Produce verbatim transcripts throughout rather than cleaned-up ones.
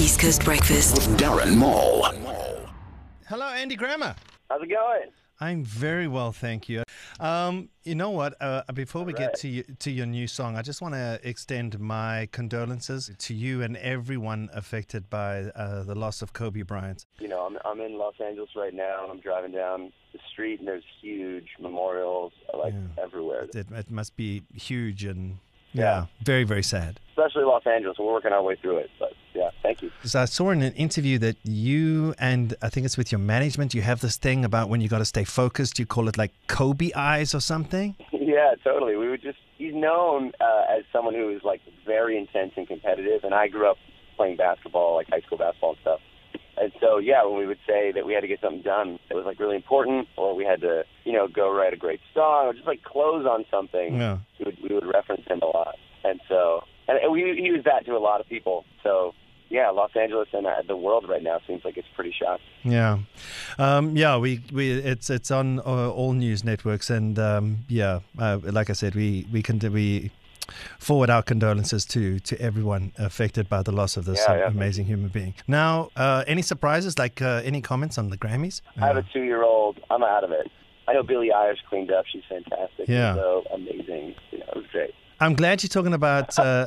East Coast Breakfast with Darren Moll. Hello, Andy Grammer. How's it going? I'm very well, thank you. Um, you know what? Uh, before we All get right. to you, to your new song, I just want to extend my condolences to you and everyone affected by uh, the loss of Kobe Bryant. You know, I'm I'm in Los Angeles right now, and I'm driving down the street, and there's huge memorials like Yeah. everywhere. It, it must be huge and yeah, Yeah. very, very sad. Especially Los Angeles. We're working our way through it, but yeah, thank you. So I saw in an interview that you and I think it's with your management, you have this thing about when you got to stay focused. You call it like Kobe eyes or something. Yeah, totally. We would just, he's known uh, as someone who is like very intense and competitive, and I grew up playing basketball, like high school basketball and stuff. And so, yeah, when we would say that we had to get something done that was like really important, or we had to, you know, go write a great song, or just like close on something, Yeah. we would, we would reference him a lot. And so, and we use that to a lot of people. So, yeah, Los Angeles and uh, the world right now seems like it's pretty shocked. Yeah, um, yeah. We, we it's it's on uh, all news networks, and um, yeah, uh, like I said, we we can we forward our condolences to to everyone affected by the loss of this Yeah, uh, yeah. amazing human being. Now, uh, any surprises? Like uh, any comments on the Grammys? I have Uh, a two-year-old. I'm out of it. I know Billie Eilish cleaned up. She's fantastic. Yeah. So amazing. You know, it was great. I'm glad you're talking about. Uh,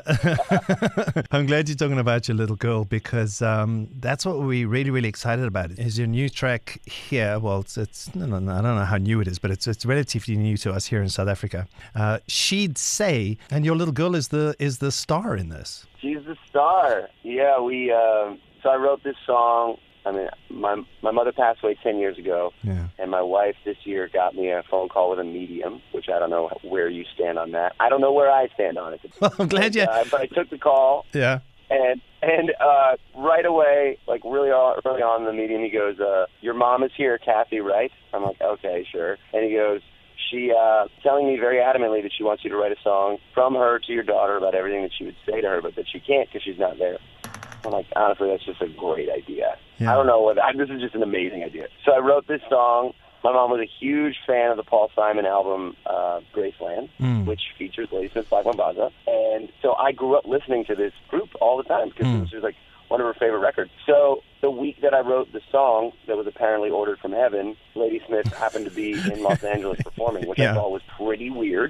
I'm glad you're talking about your little girl because um, that's what we're really, really excited about. Is your new track here? Well, it's, it's no, no, no, I don't know how new it is, but it's it's relatively new to us here in South Africa. Uh, She'd Say, and your little girl is the is the star in this. She's the star. Yeah, we. Um, so I wrote this song. I mean, my my mother passed away ten years ago, Yeah. and my wife this year got me a phone call with a medium, which I don't know where you stand on that. I don't know where I stand on it. Well, I'm glad you. Uh, but I took the call, Yeah. and and uh, right away, like really early on in the medium, he goes, uh, "Your mom is here, Kathy, right?" I'm like, "Okay, sure." And he goes, "She uh, telling me very adamantly that she wants you to write a song from her to your daughter about everything that she would say to her, but that she can't because she's not there." I'm like, honestly, that's just a great idea. Yeah. I don't know what I, this is just an amazing idea. So I wrote this song. My mom was a huge fan of the Paul Simon album, uh, Graceland, Mm. which features Ladysmith Black Mambazo. And so I grew up listening to this group all the time because Mm. it was just like one of her favorite records. So the week that I wrote the song that was apparently ordered from heaven, Ladysmith happened to be in Los Angeles performing, which Yeah. I thought was pretty weird.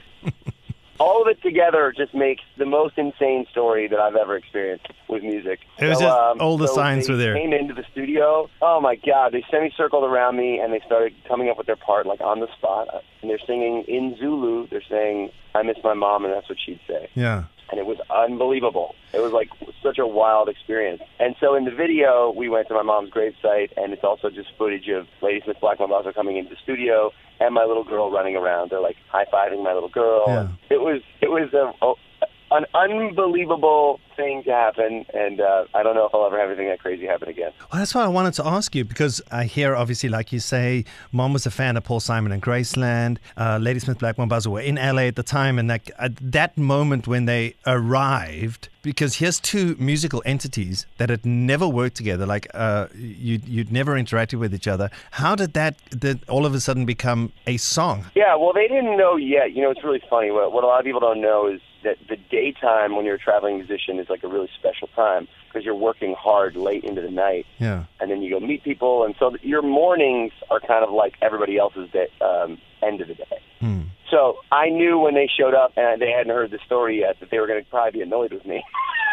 All of it together just makes the most insane story that I've ever experienced with music. It was So, just um, all the so signs they were there. Came into the studio. Oh my God! They semicircled around me and they started coming up with their part like on the spot. And they're singing in Zulu. They're saying, "I miss my mom," and that's what she'd say. Yeah. And it was unbelievable. It was like such a wild experience. And so in the video, we went to my mom's gravesite, and it's also just footage of Ladysmith Black Mambazo coming into the studio and my little girl running around. They're like high-fiving my little girl. Yeah. And it was it was a, a, an unbelievable thing to happen, and uh, I don't know if I'll ever have anything that crazy happen again. Well, that's why I wanted to ask you because I hear, obviously, like you say, Mom was a fan of Paul Simon and Graceland. Uh, Ladysmith Black Mambazo were in L A at the time, and that at that moment when they arrived, because here's two musical entities that had never worked together, like uh, you you'd never interacted with each other. How did that did all of a sudden become a song? Yeah, well, they didn't know yet. You know, it's really funny. What, what a lot of people don't know is that the daytime when you're a traveling musician is like a really special time because you're working hard late into the night. Yeah. And then you go meet people, and so th- your mornings are kind of like everybody else's day, um, end of the day. Hmm. So I knew when they showed up and they hadn't heard the story yet that they were going to probably be annoyed with me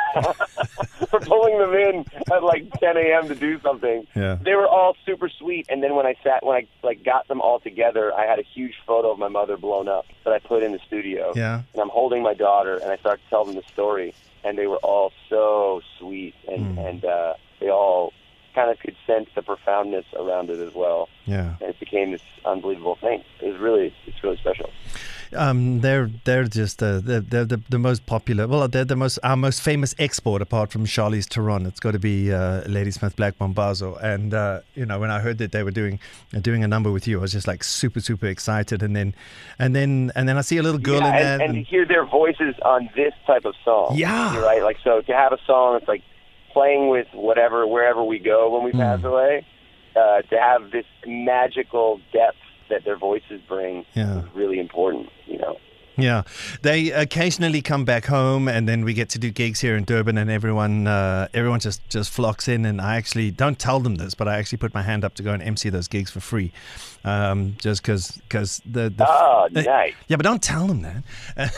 for pulling them in at like ten a.m. to do something. Yeah. They were all super sweet, and then when I sat, when I like got them all together, I had a huge photo of my mother blown up that I put in the studio. Yeah. And I'm holding my daughter, and I started to tell them the story, and they were all so sweet, and Mm. and uh, they all kind of could sense the profoundness around it as well. Yeah. And it became this unbelievable thing. It was really, it's really special. Um, they're they're just uh, they're, they're the, the most popular. Well, they're the most our most famous export apart from Charlie's Theron. It's got to be uh, Ladysmith Black Mambazo. And uh, you know, when I heard that they were doing uh, doing a number with you, I was just like super super excited. And then and then and then I see a little girl yeah, in and, there. and to hear their voices on this type of song. Yeah. You're right. Like, so to have a song that's like playing with whatever, wherever we go when we Mm. pass away, uh, to have this magical depth that their voices bring Yeah. is really important, you know. Yeah, they occasionally come back home, and then we get to do gigs here in Durban, and everyone, uh, everyone just, just flocks in. And I actually don't tell them this, but I actually put my hand up to go and M C those gigs for free, um, just because, because the, the Oh, they, nice. yeah, but don't tell them that.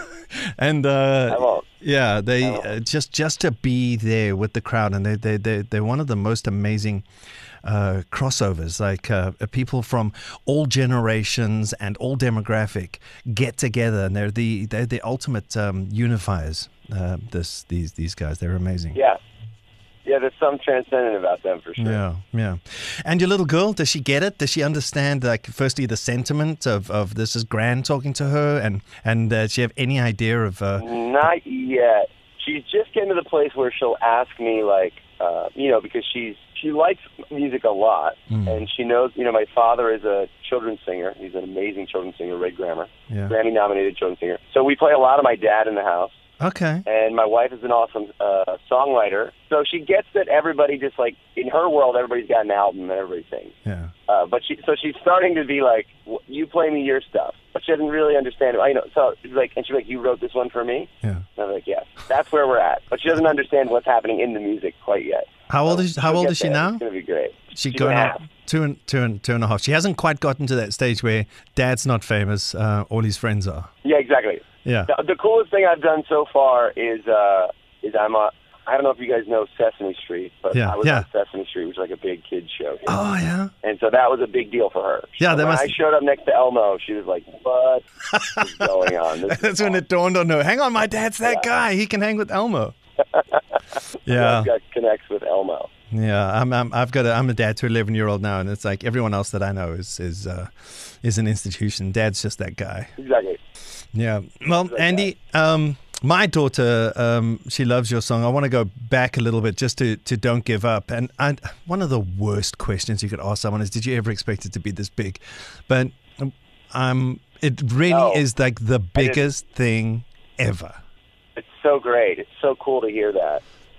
And uh, I won't. yeah, they I won't. uh, just just to be there with the crowd, and they they they they're one of the most amazing uh, crossovers. Like uh, people from all generations and all demographic get together, and they're the they're the ultimate um, unifiers. Uh, this these these guys, they're amazing. Yeah. Yeah, there's some transcendent about them for sure. Yeah, yeah. And your little girl, does she get it? Does she understand, like, firstly, the sentiment of, of this is Gran talking to her? And, and uh, does she have any idea of... Uh, Not yet. She's just getting to the place where she'll ask me, like, uh, you know, because she's she likes music a lot. Mm. And she knows, you know, my father is a children's singer. He's an amazing children's singer, Ray Grammer. Yeah. Grammy-nominated children's singer. So we play a lot of my dad in the house. Okay. And my wife is an awesome uh, songwriter. So she gets that everybody just, like, in her world, everybody's got an album and everybody sings. Yeah. Uh, but she, so she's starting to be like, you play me your stuff. But she doesn't really understand it. I know. So she's like, and she's like, you wrote this one for me? Yeah. And I'm like, yes. That's where we're at. But she doesn't understand what's happening in the music quite yet. How old So is How she'll old get is she there. now? It's going to be great. She She's going and a on half. two and two and two and a half. She hasn't quite gotten to that stage where dad's not famous. Uh, all his friends are. Yeah, exactly. Yeah. The, the coolest thing I've done so far is uh, is I'm a, I don't know if you guys know Sesame Street, but Yeah, I was yeah. on Sesame Street, which is like a big kids show here. Oh yeah. And so that was a big deal for her. Yeah, So that when must- I showed up next to Elmo, she was like, what is going on? This is That's when it dawned on her. Hang on, my dad's that Yeah. guy. He can hang with Elmo. Yeah. I've got connects with Elmo. Yeah, I'm, I'm I've got a, I'm a dad to an eleven year old now, and it's like everyone else that I know is is uh, is an institution. Dad's just that guy. Exactly. Yeah. Well, like Andy, um, my daughter, um, she loves your song. I want to go back a little bit just to, to Don't Give Up. And I, one of the worst questions you could ask someone is, did you ever expect it to be this big? But um, it really No. is like the biggest thing ever. It's so great. It's so cool to hear that.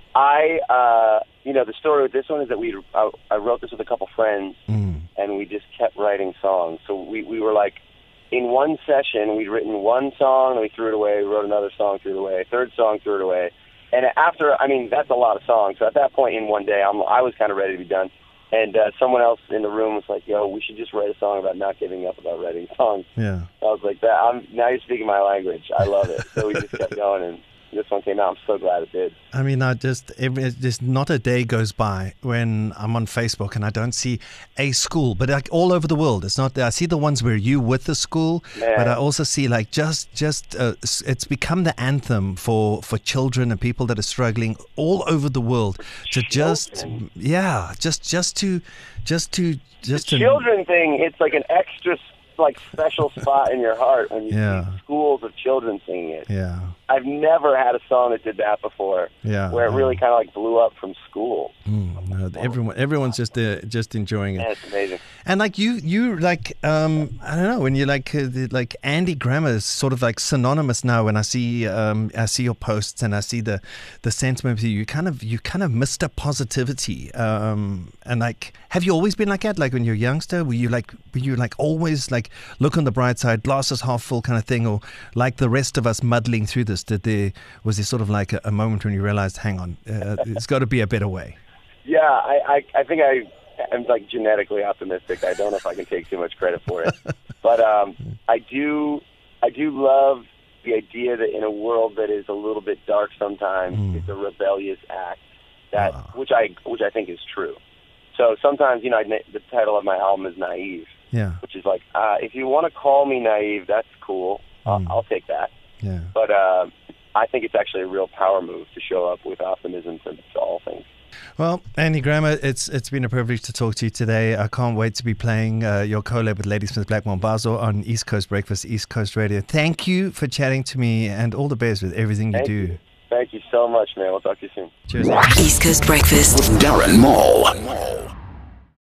I, uh, you know, the story with this one is that we, I, I wrote this with a couple friends, Mm. and we just kept writing songs. So we, we were like, in one session, we'd written one song, and we threw it away. We wrote another song, threw it away. Third song, threw it away. And after, I mean, that's a lot of songs. So at that point in one day, I'm, I was kind of ready to be done. And uh, someone else in the room was like, yo, we should just write a song about not giving up about writing songs. Yeah. I was like, that. I'm, now you're speaking my language. I love it. So we just kept going, and this one came out. I'm so glad it did. I mean, I just, every, just not a day goes by when I'm on Facebook and I don't see a school, but like all over the world. It's not, I see the ones where you with the school, Man. but I also see like just, just, uh, s- it's become the anthem for, for children and people that are struggling all over the world to just, Children. yeah, just, just to, just to, just The to, children thing, it's like an extra, like, special spot in your heart when you Yeah. see schools of children singing it. yeah, I've never had a song that did that before, yeah. where it yeah. really kind of like blew up from school. Mm, no, everyone, everyone's just, uh, just enjoying it. Man, it's amazing. And like you, you like um, I don't know, when you like uh, the, like Andy Grammer is sort of like synonymous now. When I see um, I see your posts and I see the the sentiment, you kind of you kind of Mister Positivity. Um, and like, have you always been like that? Like when you're a youngster, were you like were you like always like look on the bright side, glasses half full kind of thing, or like the rest of us muddling through this? Did there was there sort of like a, a moment when you realized, hang on, uh, it's got to be a better way? Yeah, I, I, I think I am like genetically optimistic. I don't know if I can take too much credit for it, but um, I do, I do love the idea that in a world that is a little bit dark sometimes, Mm. it's a rebellious act that, Wow. which I, which I think is true. So sometimes, you know, I, the title of my album is Naive, Yeah, which is like, uh, if you want to call me naive, that's cool. I'll, Mm. I'll take that. yeah. But uh, I think it's actually a real power move to show up with optimism to, to all things. Well, Andy Grammer, it's it's been a privilege to talk to you today. I can't wait to be playing uh, your collab with Ladysmith Black Mambazo on East Coast Breakfast, East Coast Radio. Thank you for chatting to me, and all the best with everything you Thank do. you. Thank you so much, man. We'll talk to you soon. Cheers. East Coast Breakfast. Darren Moll.